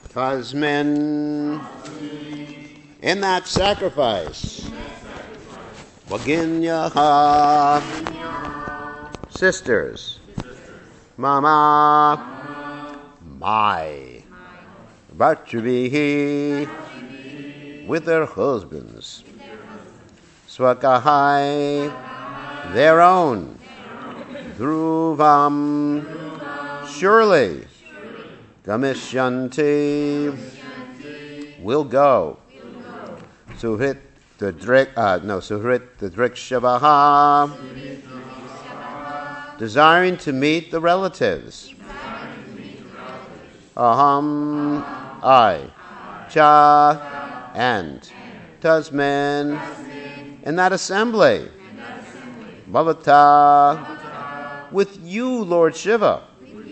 Husband, in that sacrifice, Waginyaha, sisters, Mama, my, Bhatravihi, with their husbands, Swakahai, their own, Dhruvam, surely, Gamishyanti, will go. Suhrit the Drikshavaha, desiring to meet the relatives. Aham, I, Cha, and Tasmin, in that assembly. Bhavata, with you, Lord Shiva.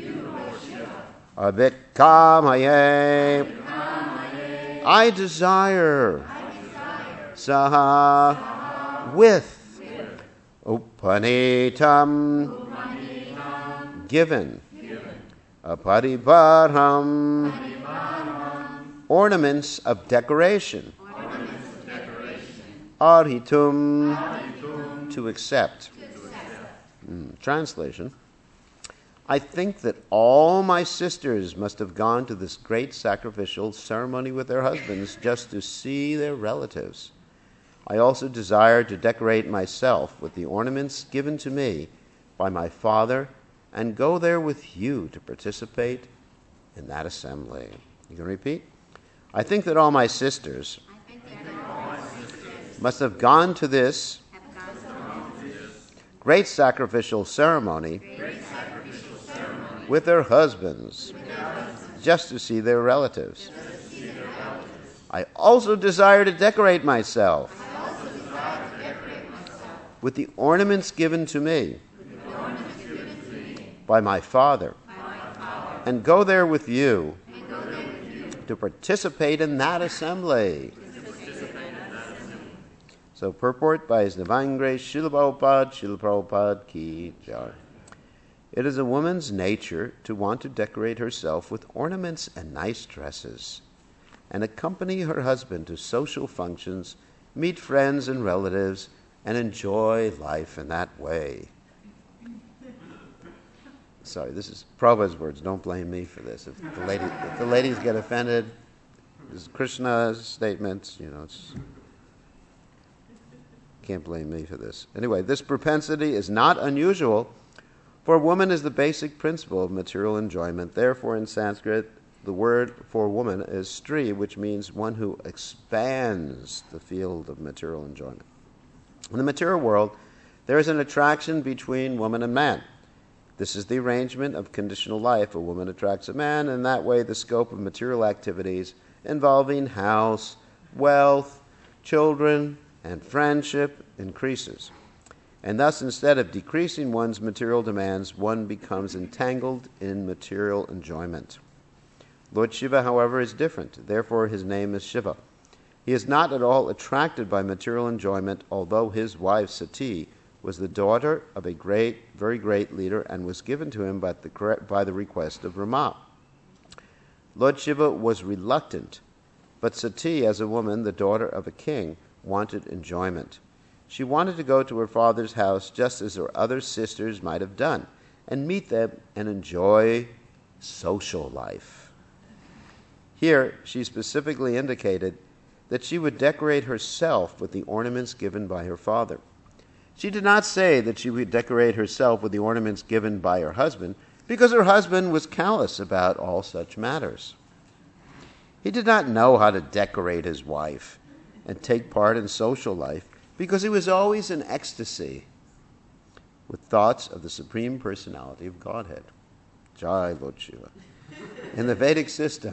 Abhikamaye, I desire. Saha, with. Upanitam, given. Aparivarham, ornaments of decoration. Arhitum, to accept. Translation. I think that all my sisters must have gone to this great sacrificial ceremony with their husbands just to see their relatives. I also desire to decorate myself with the ornaments given to me by my father and go there with you to participate in that assembly. You can repeat? I think that all my sisters must have gone to this great sacrificial ceremony with their husbands, just to see their relatives. I also desire to decorate myself with the ornaments given to me by my father, and go there with you to participate in that assembly. So purport by His Divine Grace Srila Prabhupada Ki Jai. It is a woman's nature to want to decorate herself with ornaments and nice dresses, and accompany her husband to social functions, meet friends and relatives, and enjoy life in that way. Sorry, this is Prabhupada's words. Don't blame me for this. If the ladies get offended, this is Krishna's statements. Can't blame me for this. Anyway, this propensity is not unusual. For woman is the basic principle of material enjoyment. Therefore, in Sanskrit, the word for woman is stri, which means one who expands the field of material enjoyment. In the material world, there is an attraction between woman and man. This is the arrangement of conditional life. A woman attracts a man, and that way the scope of material activities involving house, wealth, children, and friendship increases. And thus, instead of decreasing one's material demands, one becomes entangled in material enjoyment. Lord Shiva, however, is different. Therefore, his name is Shiva. He is not at all attracted by material enjoyment, although his wife Sati was the daughter of a very great leader and was given to him by the request of Rama. Lord Shiva was reluctant, but Sati, as a woman, the daughter of a king, wanted enjoyment. She wanted to go to her father's house just as her other sisters might have done, and meet them and enjoy social life. Here, she specifically indicated that she would decorate herself with the ornaments given by her father. She did not say that she would decorate herself with the ornaments given by her husband, because her husband was callous about all such matters. He did not know how to decorate his wife and take part in social life, because he was always in ecstasy with thoughts of the Supreme Personality of Godhead. Jai Lord Shiva. In the Vedic system,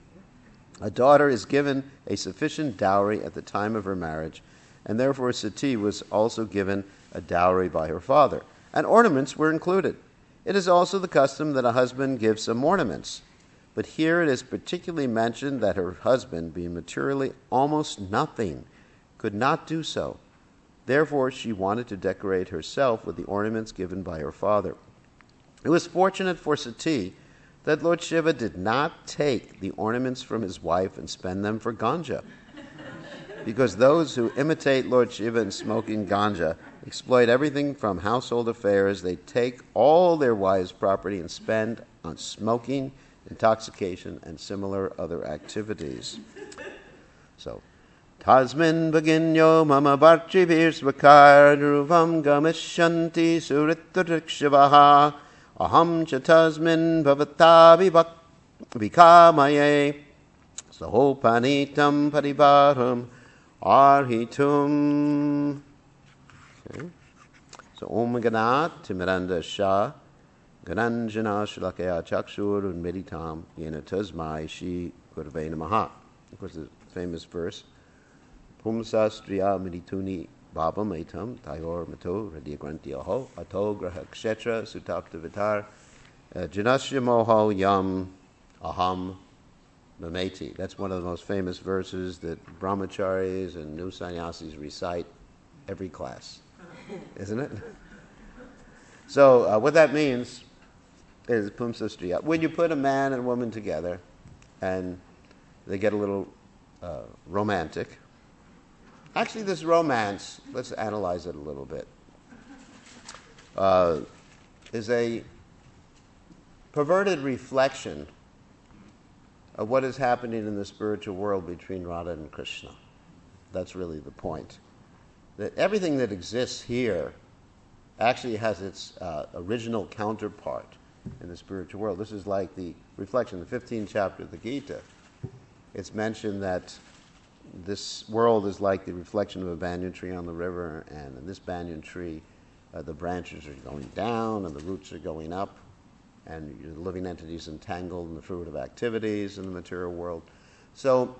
a daughter is given a sufficient dowry at the time of her marriage, and therefore Sati was also given a dowry by her father, and ornaments were included. It is also the custom that a husband gives some ornaments, but here it is particularly mentioned that her husband, being materially almost nothing, could not do so. Therefore, she wanted to decorate herself with the ornaments given by her father. It was fortunate for Sati that Lord Shiva did not take the ornaments from his wife and spend them for ganja. Because those who imitate Lord Shiva in smoking ganja exploit everything from household affairs. They take all their wives' property and spend on smoking, intoxication, and similar other activities. So, Tasmin baginyo mama barchivir svakar dhruvam gamishyanti suritarikshivaha aham cha tasmin bhavatavi vikamaye sahopanitam parivaram arhitum. Okay. So, Om Ganat Timiranda Shah Gananjana Shalakaya Chakshur Unmeditam Yena Tasmai Shi Gurve Namaha. Of course, the famous verse Pumsa Striya Midituni Babam Etam Tayor Mato Radiagrantiaho Ato Graha Kshetra Sutapta Vitar Janasya Moho Yam Aham Mameti. That's one of the most famous verses that brahmacharis and new sannyasis recite every class, isn't it? So what that means is Pumsa Striya. When you put a man and a woman together and they get a little romantic. Actually, this romance, let's analyze it a little bit, is a perverted reflection of what is happening in the spiritual world between Radha and Krishna. That's really the point. That everything that exists here actually has its original counterpart in the spiritual world. This is like the reflection, the 15th chapter of the Gita. It's mentioned that this world is like the reflection of a banyan tree on the river, and in this banyan tree, the branches are going down and the roots are going up, and the living entities entangled in the fruitive activities in the material world. So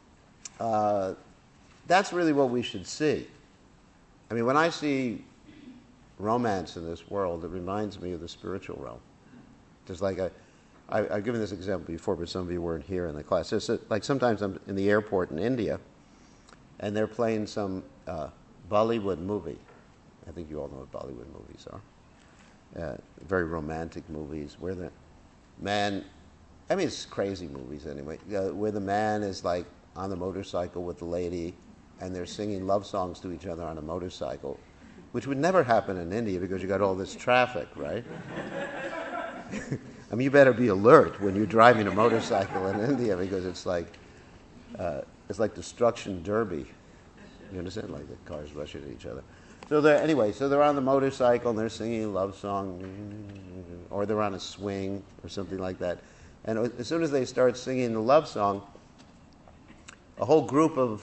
that's really what we should see. I mean, when I see romance in this world, it reminds me of the spiritual realm. Just like I've given this example before, but some of you weren't here in the class. It's like sometimes I'm in the airport in India, and they're playing some Bollywood movie. I think you all know what Bollywood movies are. Very romantic movies where the man, I mean, it's crazy movies anyway, where the man is like on the motorcycle with the lady, and they're singing love songs to each other on a motorcycle, which would never happen in India because you got all this traffic, right? I mean, you better be alert when you're driving a motorcycle in India because it's like destruction derby. You understand? Like the cars rushing at each other. So they're on the motorcycle and they're singing a love song, or they're on a swing or something like that. And as soon as they start singing the love song, a whole group of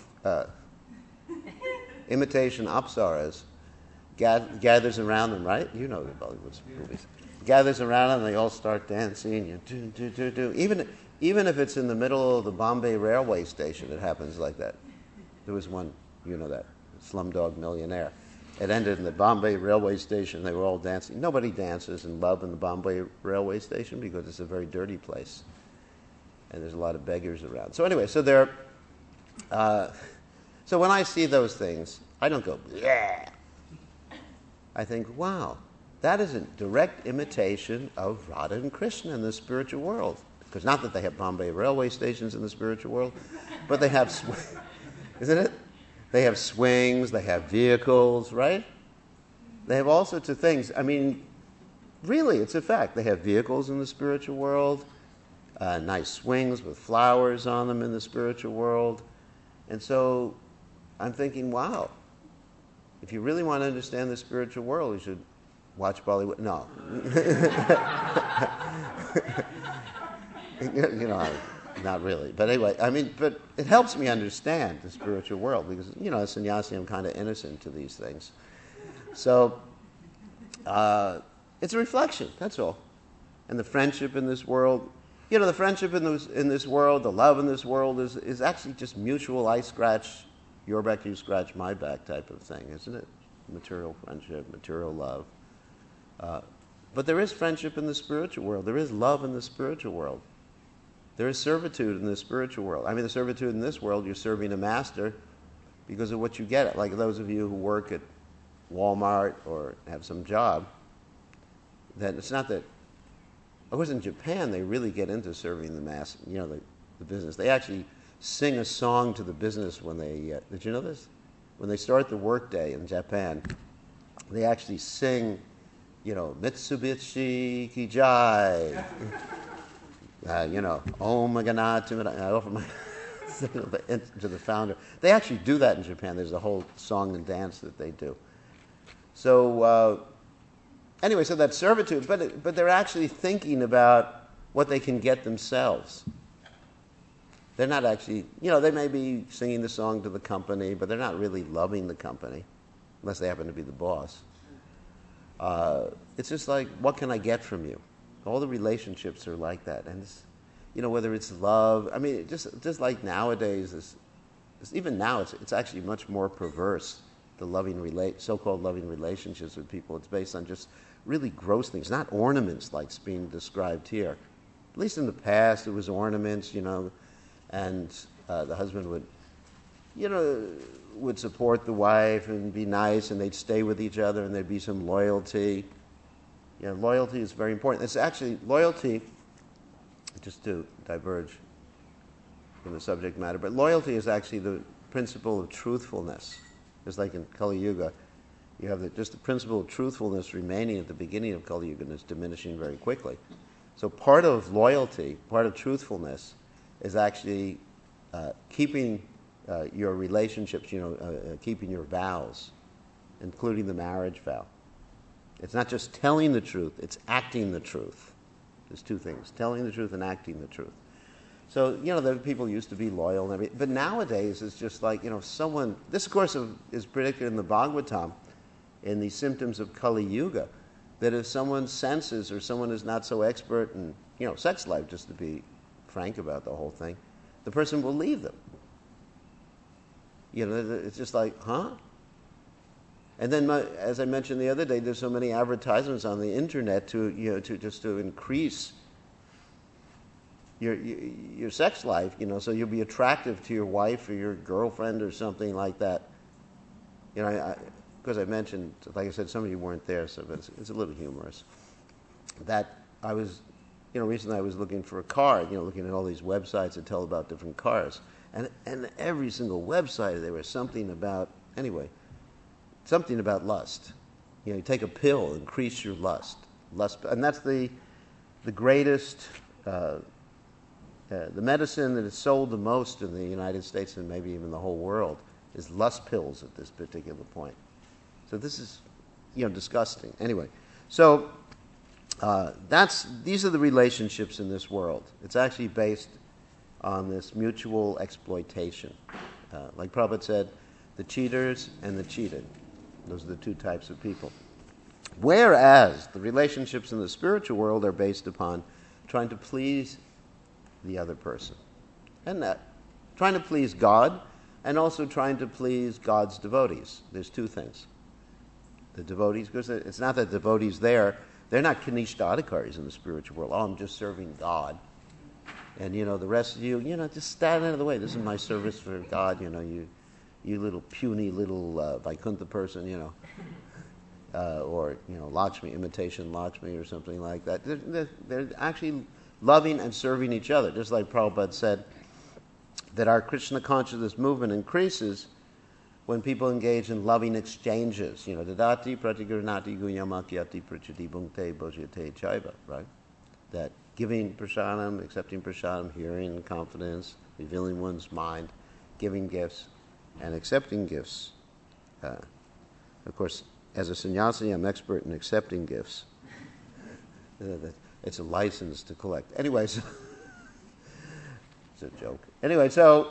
imitation apsaras gathers around them, right? You know the Bollywood movies. Gathers around them and they all start dancing. Even if it's in the middle of the Bombay railway station, it happens like that. There was one, you know that, Slumdog Millionaire. It ended in the Bombay railway station. They were all dancing. Nobody dances in love in the Bombay railway station because it's a very dirty place. And there's a lot of beggars around. So anyway, so when I see those things, I don't go, yeah. I think, wow, that is a direct imitation of Radha and Krishna in the spiritual world. Because not that they have Bombay railway stations in the spiritual world, but they have, isn't it? They have swings, they have vehicles, right? They have all sorts of things. I mean, really, it's a fact. They have vehicles in the spiritual world, nice swings with flowers on them in the spiritual world. And so I'm thinking, wow, if you really want to understand the spiritual world, you should watch Bollywood. No. You know, not really. But anyway, I mean, but it helps me understand the spiritual world because, you know, as sannyasi, I'm kind of innocent to these things. So it's a reflection, that's all. And the friendship in this world, you know, the friendship in this world, the love in this world is actually just mutual, I scratch your back, you scratch my back type of thing, isn't it? Material friendship, material love. But there is friendship in the spiritual world. There is love in the spiritual world. There is servitude in the spiritual world. I mean, the servitude in this world, you're serving a master because of what you get. Like those of you who work at Walmart or have some job, then it's not that, Of course, in Japan, they really get into serving the mass, the business. They actually sing a song to the business when they, did you know this? When they start the workday in Japan, they actually sing, Mitsubishi Kijai, Om Ganatu, I offer my to the founder. They actually do that in Japan. There's a whole song and dance that they do. So anyway, so that's servitude, but they're actually thinking about what they can get themselves. They're not actually, they may be singing the song to the company, but they're not really loving the company, unless they happen to be the boss. It's just like, what can I get from you? All the relationships are like that. And it's, whether it's love, I mean, just like nowadays, even now, it's actually much more perverse, the so-called loving relationships with people. It's based on just really gross things, not ornaments like's being described here. At least in the past, it was ornaments, and the husband would support the wife and be nice, and they'd stay with each other, and there'd be some loyalty. Loyalty is very important. It's actually loyalty, just to diverge from the subject matter, but loyalty is actually the principle of truthfulness. Just like in Kali Yuga, you have just the principle of truthfulness remaining at the beginning of Kali Yuga, and it's diminishing very quickly. So part of loyalty, part of truthfulness, is actually keeping your relationships, keeping your vows, including the marriage vow. It's not just telling the truth, it's acting the truth. There's two things, telling the truth and acting the truth. So, the people used to be loyal and everything. But nowadays, it's just like, someone... This, of course, is predicted in the Bhagavatam, in the symptoms of Kali Yuga, that if someone senses or someone is not so expert in, sex life, just to be frank about the whole thing, the person will leave them. It's just like, huh? And then, as I mentioned the other day, there's so many advertisements on the internet to increase your sex life, so you'll be attractive to your wife or your girlfriend or something like that. Because I mentioned, like I said, some of you weren't there, so but it's a little humorous. That I was, recently I was looking for a car, looking at all these websites that tell about different cars, and every single website there was something about lust. You take a pill, increase your lust, and that's the greatest. The medicine that is sold the most in the United States and maybe even the whole world is lust pills at this particular point. So this is, disgusting. Anyway, so these are the relationships in this world. It's actually based on this mutual exploitation. Like Prabhupada said, the cheaters and the cheated. Those are the two types of people. Whereas the relationships in the spiritual world are based upon trying to please the other person. And that, trying to please God and also trying to please God's devotees. There's two things. The devotees, because it's not that devotees they're not Kanishta in the spiritual world. Oh, I'm just serving God. And, the rest of you, just stand out of the way. This is my service for God, you little puny little Vaikuntha person, or, Lakshmi, imitation Lakshmi or something like that. They're actually loving and serving each other. Just like Prabhupada said, that our Krishna consciousness movement increases when people engage in loving exchanges. Dadati pratigurnati guyamakyati prachati bhungte bhojyate chaiva, right? That giving prasadam, accepting prasadam, hearing confidence, revealing one's mind, giving gifts, and accepting gifts. Of course, as a sannyasi, I'm expert in accepting gifts. It's a license to collect. Anyways, it's a joke. Anyway, so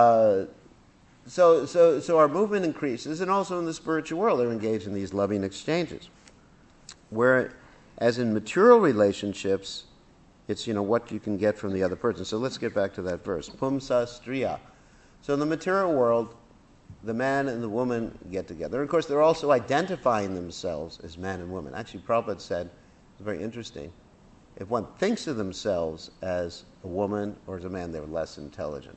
our movement increases, and also in the spiritual world, they're engaged in these loving exchanges. Whereas in material relationships, it's what you can get from the other person. So let's get back to that verse. Pumsa striya. So in the material world, the man and the woman get together. And of course, they're also identifying themselves as man and woman. Actually, Prabhupada said, it's very interesting, if one thinks of themselves as a woman or as a man, they're less intelligent.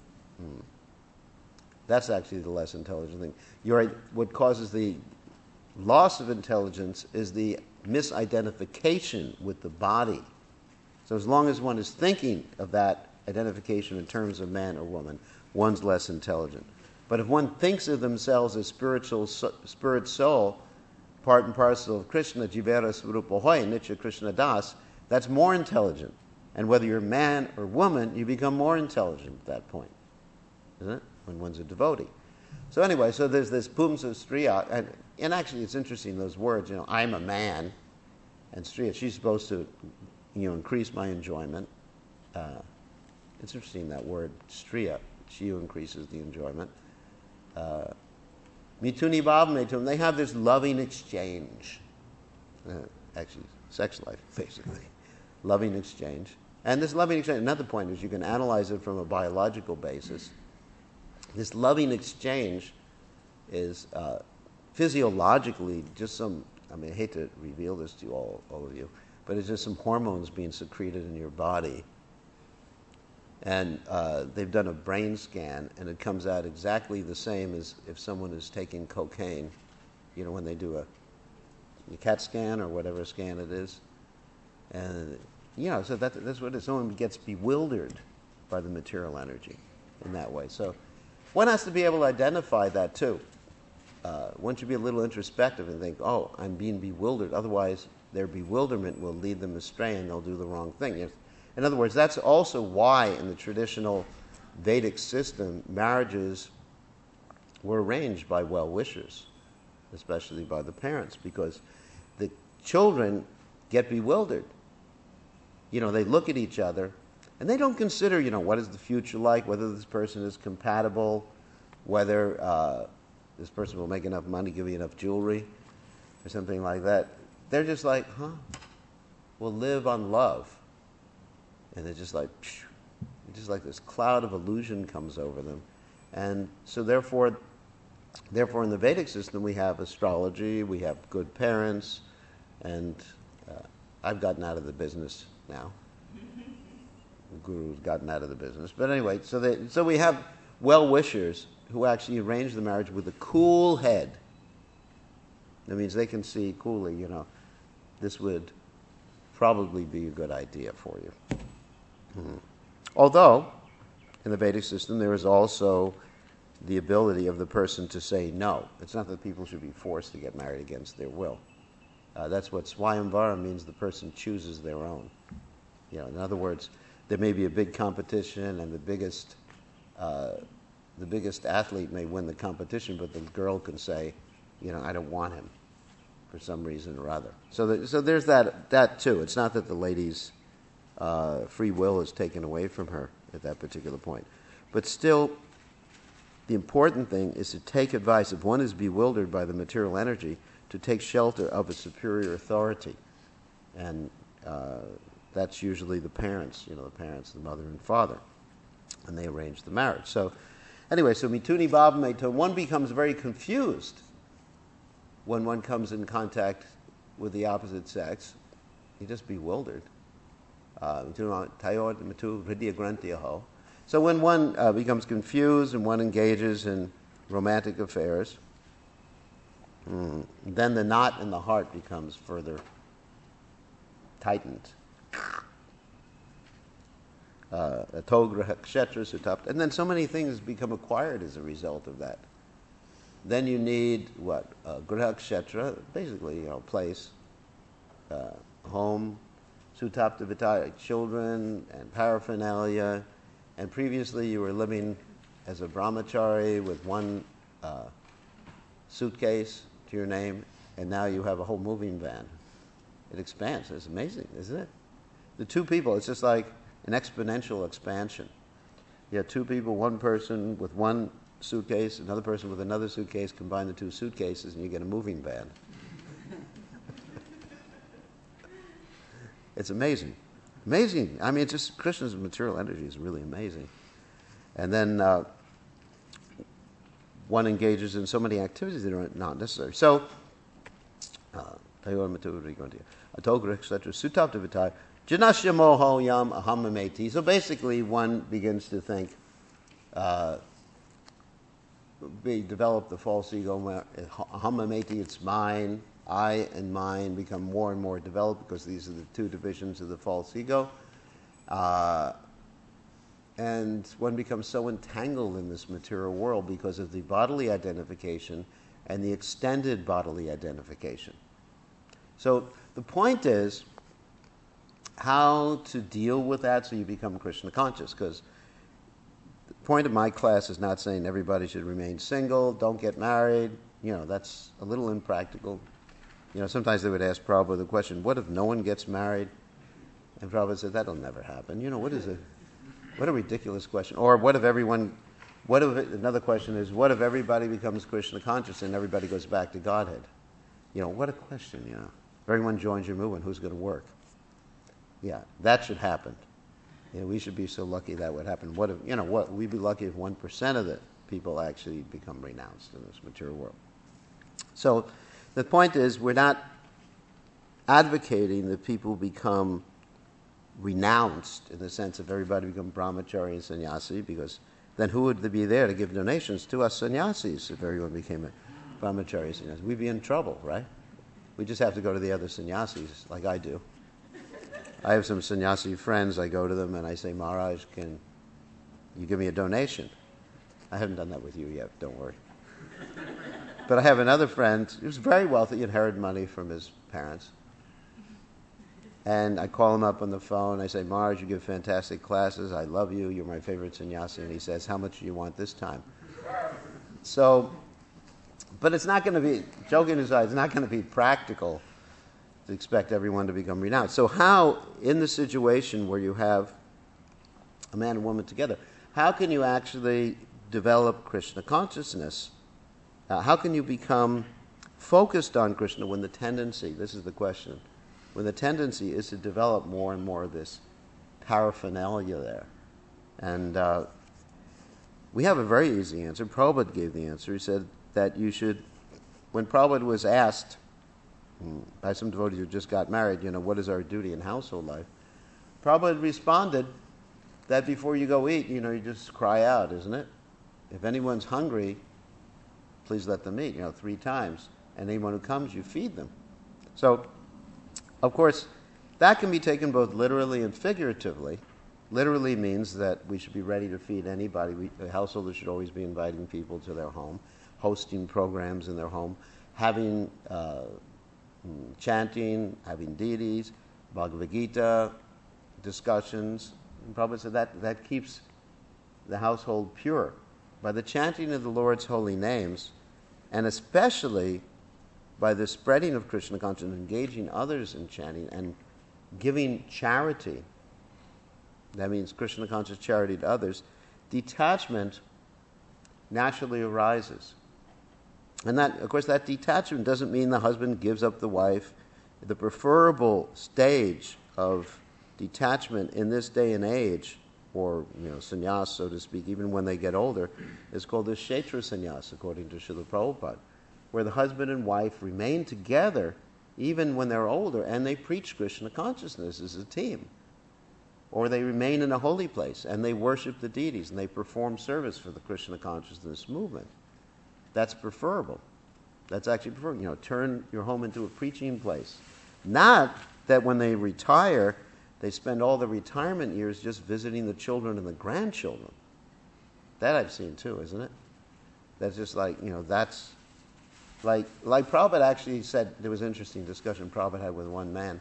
That's actually the less intelligent thing. What causes the loss of intelligence is the misidentification with the body So as long as one is thinking of that identification in terms of man or woman, one's less intelligent. But if one thinks of themselves as spirit soul, part and parcel of Krishna, Jivera Swarupa Hoy, Nitya Krishna Das, that's more intelligent. And whether you're man or woman, you become more intelligent at that point, isn't it? When one's a devotee. So anyway, so there's this Pumsa Striya, and actually it's interesting, those words, I'm a man, and Striya, she's supposed to, increase my enjoyment. It's interesting, that word, Striya, she who increases the enjoyment. Mituni Bhav Metum, they have this loving exchange. Actually, sex life, basically. Loving exchange. And this loving exchange, another point is you can analyze it from a biological basis. This loving exchange is physiologically just some, I hate to reveal this to you all of you, but it's just some hormones being secreted in your body. And they've done a brain scan, and it comes out exactly the same as if someone is taking cocaine, when they do a CAT scan or whatever scan it is. And, so that's what it is. Someone gets bewildered by the material energy in that way. So one has to be able to identify that too. One should be a little introspective and think, oh, I'm being bewildered. Otherwise, their bewilderment will lead them astray and they'll do the wrong thing. In other words, that's also why in the traditional Vedic system, marriages were arranged by well-wishers, especially by the parents, because the children get bewildered. They look at each other, and they don't consider, what is the future like, whether this person is compatible, whether this person will make enough money, give you enough jewelry, or something like that. They're just like, we'll live on love. And they're just like, phew, just like this cloud of illusion comes over them. And so therefore in the Vedic system we have astrology, we have good parents, and I've gotten out of the business now. The guru's gotten out of the business. But anyway, so we have well-wishers who actually arrange the marriage with a cool head. That means they can see coolly, this would probably be a good idea for you. Although, in the Vedic system, there is also the ability of the person to say no. It's not that people should be forced to get married against their will. That's what Swayamvara means, the person chooses their own. In other words, there may be a big competition and the biggest athlete may win the competition, but the girl can say, I don't want him for some reason or other. So there's that too. It's not that the lady's free will is taken away from her at that particular point. But still, the important thing is to take advice. If one is bewildered by the material energy, to take shelter of a superior authority. And that's usually the parents, the mother and father. And they arrange the marriage. So anyway, so mituni bhava meta, one becomes very confused when one comes in contact with the opposite sex. You're just bewildered. So when one becomes confused and one engages in romantic affairs, then the knot in the heart becomes further tightened. Atograha kshetra sutapt. And then so many things become acquired as a result of that. Then you need what? Graha kshetra, basically, place, home, sutapta vitaya, children and paraphernalia. And previously you were living as a brahmachari with one suitcase to your name, and now you have a whole moving van. It expands. It's amazing, isn't it? The two people, it's just like an exponential expansion. You have two people, one person with one suitcase, another person with another suitcase, combine the two suitcases and you get a moving van. It's amazing. Amazing. I mean, it's just Krishna's material energy is really amazing. And then one engages in so many activities that are not necessary. So, so basically, one begins to think, develop the false ego. Ahamameti, it's mine. I and mine become more and more developed because these are the two divisions of the false ego. And one becomes so entangled in this material world because of the bodily identification and the extended bodily identification. So the point is how to deal with that so you become Krishna conscious, because the point of my class is not saying everybody should remain single, don't get married. That's a little impractical. Sometimes they would ask Prabhupada the question, what if no one gets married? And Prabhupada said, that'll never happen. What a ridiculous question. Or another question is, what if everybody becomes Krishna conscious and everybody goes back to Godhead? What a question, If everyone joins your movement, who's going to work? Yeah, that should happen. We should be so lucky that would happen. We'd be lucky if 1% of the people actually become renounced in this material world. So the point is, we're not advocating that people become renounced in the sense of everybody become brahmachari and sannyasi, because then who would be there to give donations to us sannyasis if everyone became a brahmachari and sannyasi? We'd be in trouble, right? We just have to go to the other sannyasis like I do. I have some sannyasi friends. I go to them and I say, Maharaj, can you give me a donation? I haven't done that with you yet, don't worry. But I have another friend who's very wealthy, he inherited money from his parents. And I call him up on the phone. I say, Maharaj, you give fantastic classes. I love you. You're my favorite sannyasi. And he says, how much do you want this time? So, but it's not going to be, joking aside, it's not going to be practical to expect everyone to become renounced. So how, in the situation where you have a man and woman together, how can you actually develop Krishna consciousness? How can you become focused on Krishna when the tendency, this is the question, when the tendency is to develop more and more of this paraphernalia there? And we have a very easy answer. Prabhupada gave the answer. He said that you should, when Prabhupada was asked by some devotees who just got married, what is our duty in household life? Prabhupada responded that before you go eat, you just cry out, isn't it? If anyone's hungry, please let them eat, 3 times. And anyone who comes, you feed them. So, of course, that can be taken both literally and figuratively. Literally means that we should be ready to feed anybody. Householders should always be inviting people to their home, hosting programs in their home, having chanting, having deities, Bhagavad Gita, discussions. And Prabhupada said that keeps the household pure. By the chanting of the Lord's holy names, and especially by the spreading of Krishna consciousness, engaging others in chanting and giving charity, that means Krishna conscious charity to others, detachment naturally arises. And that, of course, that detachment doesn't mean the husband gives up the wife. The preferable stage of detachment in this day and age, or sannyas, so to speak, even when they get older, is called the kshetra sannyas, according to Srila Prabhupada, where the husband and wife remain together even when they're older, and they preach Krishna consciousness as a team. Or they remain in a holy place, and they worship the deities, and they perform service for the Krishna consciousness movement. That's preferable. That's actually preferable. Turn your home into a preaching place. Not that when they retire, they spend all the retirement years just visiting the children and the grandchildren. That I've seen too, isn't it? That's just like, that's like Prabhupada actually said, there was an interesting discussion Prabhupada had with one man.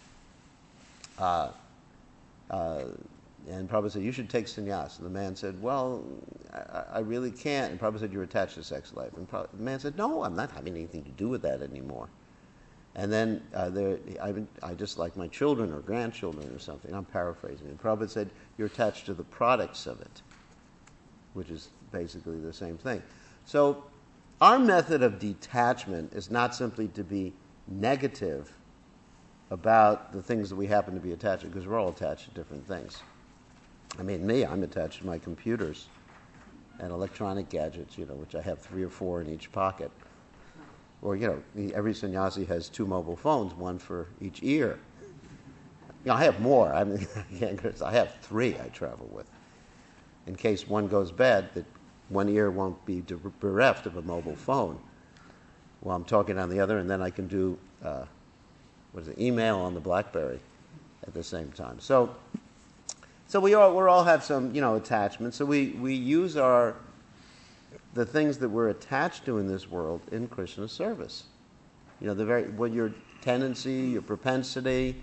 And Prabhupada said, you should take sannyas. And the man said, well, I really can't. And Prabhupada said, you're attached to sex life. And the man said, no, I'm not having anything to do with that anymore. And then I just like my children or grandchildren or something. I'm paraphrasing. And Prabhupada said, you're attached to the products of it, which is basically the same thing. So our method of detachment is not simply to be negative about the things that we happen to be attached to, because we're all attached to different things. I mean, I'm attached to my computers and electronic gadgets, which I have 3 or 4 in each pocket. Or, every sannyasi has 2 mobile phones, 1 for each ear. I have more. I have 3 I travel with. In case one goes bad, that one ear won't be bereft of a mobile phone while I'm talking on the other, and then I can do email on the BlackBerry at the same time. So So we all have some, attachments. So we use the things that we're attached to in this world in Krishna service. What your tendency, your propensity,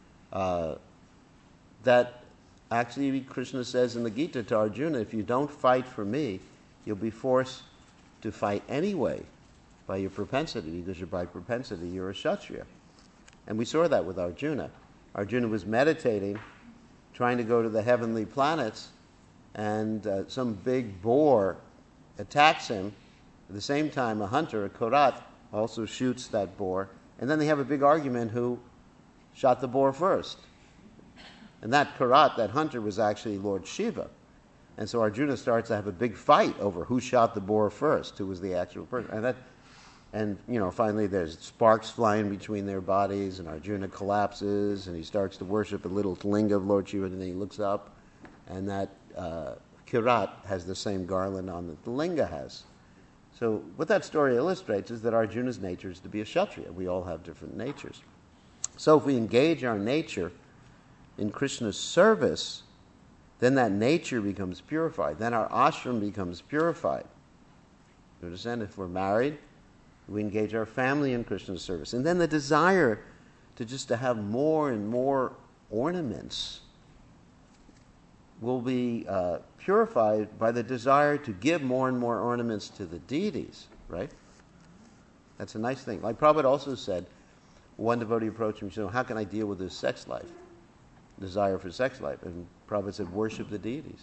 that actually Krishna says in the Gita to Arjuna, if you don't fight for me, you'll be forced to fight anyway by your propensity, because by propensity you're a Kshatriya. And we saw that with Arjuna. Arjuna was meditating, trying to go to the heavenly planets, and some big boar attacks him. At the same time, a hunter, a Karat, also shoots that boar, and then they have a big argument who shot the boar first. And that Karat, that hunter, was actually Lord Shiva. And so Arjuna starts to have a big fight over who shot the boar first, who was the actual person. And finally there's sparks flying between their bodies, and Arjuna collapses, and he starts to worship a little linga of Lord Shiva, and then he looks up, and that Kirat has the same garland on that the linga has. So what that story illustrates is that Arjuna's nature is to be a Kshatriya. We all have different natures. So if we engage our nature in Krishna's service, then that nature becomes purified. Then our ashram becomes purified. You understand? If we're married, we engage our family in Krishna's service. And then the desire to have more and more ornaments will be purified by the desire to give more and more ornaments to the deities, right? That's a nice thing. Like Prabhupada also said, one devotee approached him and said, how can I deal with this sex life? Desire for sex life. And Prabhupada said, worship the deities.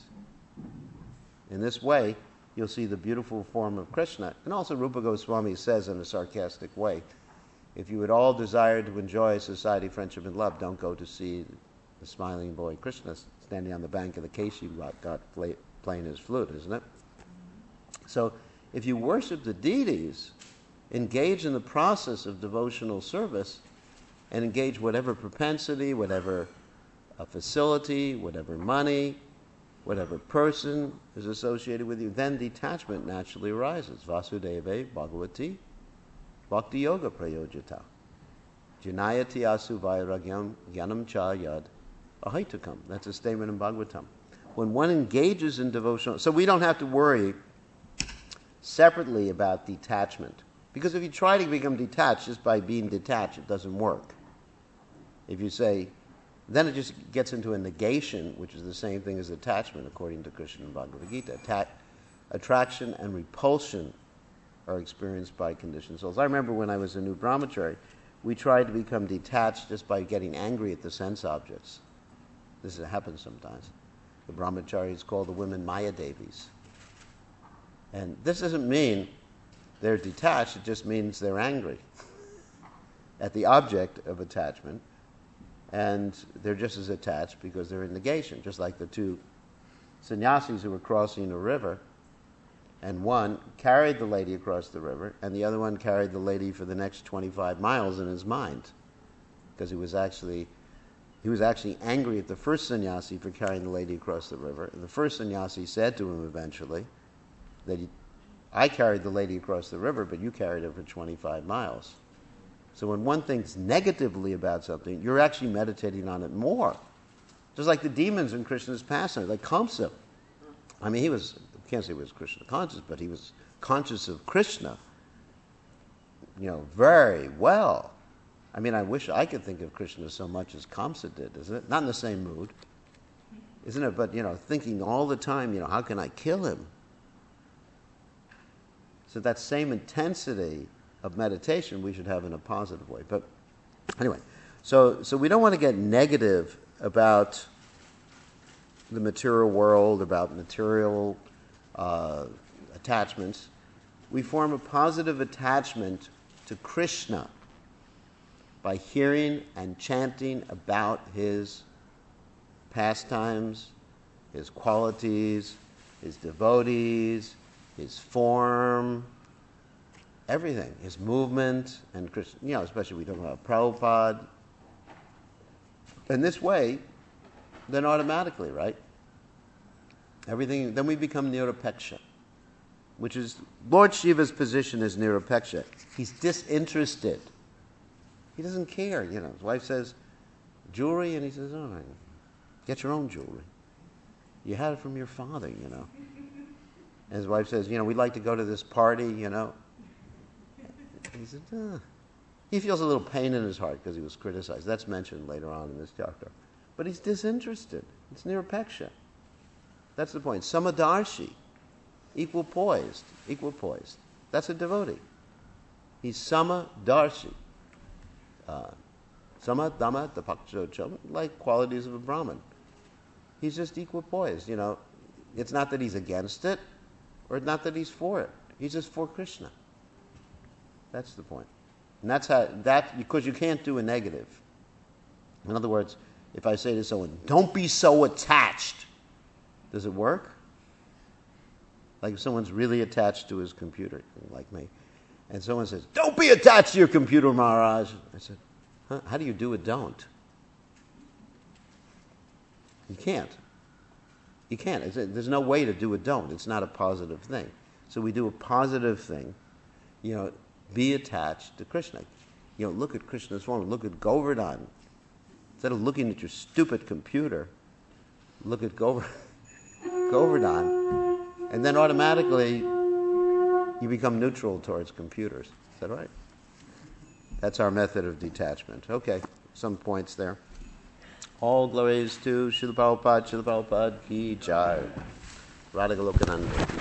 In this way, you'll see the beautiful form of Krishna. And also Rupa Goswami says in a sarcastic way, if you would all desire to enjoy society, friendship, and love, don't go to see the smiling boy Krishna standing on the bank of the Keshi Ghat playing his flute, isn't it? So if you worship the deities, engage in the process of devotional service, and engage whatever propensity, whatever facility, whatever money, whatever person is associated with you, then detachment naturally arises. Vasudeva Bhagavati Bhakti Yoga Prayojita Janayati Asu Vairagyam Gyanam Cha Yad Ahaitukam. That's a statement in Bhagavatam. When one engages in devotional... So we don't have to worry separately about detachment. Because if you try to become detached just by being detached, it doesn't work. If you say... Then it just gets into a negation, which is the same thing as attachment, according to Krishna and Bhagavad Gita. Attraction and repulsion are experienced by conditioned souls. I remember when I was a new brahmachari, we tried to become detached just by getting angry at the sense objects. This happens sometimes. The brahmacharis call the women Maya Devis. And this doesn't mean they're detached, it just means they're angry at the object of attachment. And they're just as attached because they're in negation, just like the two sannyasis who were crossing a river, and one carried the lady across the river, and the other one carried the lady for the next 25 miles in his mind, because he was actually angry at the first sannyasi for carrying the lady across the river. And the first sannyasi said to him eventually that I carried the lady across the river, but you carried her for 25 miles. So when one thinks negatively about something, you're actually meditating on it more. Just like the demons in Krishna's pastime, like Kamsa. I mean, I can't say he was Krishna conscious, but he was conscious of Krishna, very well. I mean, I wish I could think of Krishna so much as Kamsa did, isn't it? Not in the same mood, isn't it? But, thinking all the time, how can I kill him? So that same intensity of meditation we should have in a positive way. But anyway, so we don't want to get negative about the material world, about material attachments. We form a positive attachment to Krishna by hearing and chanting about his pastimes, his qualities, his devotees, his form, everything, his movement, and especially we talk about Prabhupada. In this way, then automatically, right? Everything, then we become Nirupeksha, which is Lord Shiva's position is Nirupeksha. He's disinterested. He doesn't care, His wife says, jewelry, and he says, all right, get your own jewelry. You had it from your father, And his wife says, we'd like to go to this party, He said, He feels a little pain in his heart because he was criticized. That's mentioned later on in this chapter. But he's disinterested. It's nirapeksha. That's the point. Samadarshi, equal poised. That's a devotee. He's samadarshi. Sama, dhamma, tapaksha, like qualities of a Brahmin. He's just equal poised, It's not that he's against it, or not that he's for it. He's just for Krishna. That's the point. And because you can't do a negative. In other words, if I say to someone, don't be so attached, does it work? Like if someone's really attached to his computer, like me, and someone says, don't be attached to your computer, Maharaj. I said, how do you do a don't? You can't. There's no way to do a don't. It's not a positive thing. So we do a positive thing, be attached to Krishna. Look at Krishna's form. Look at Govardhan. Instead of looking at your stupid computer, look at Govardhan. And then automatically you become neutral towards computers. Is that right? That's our method of detachment. Okay, some points there. All glories to Srila Prabhupada ki jai. Radha Golokananda.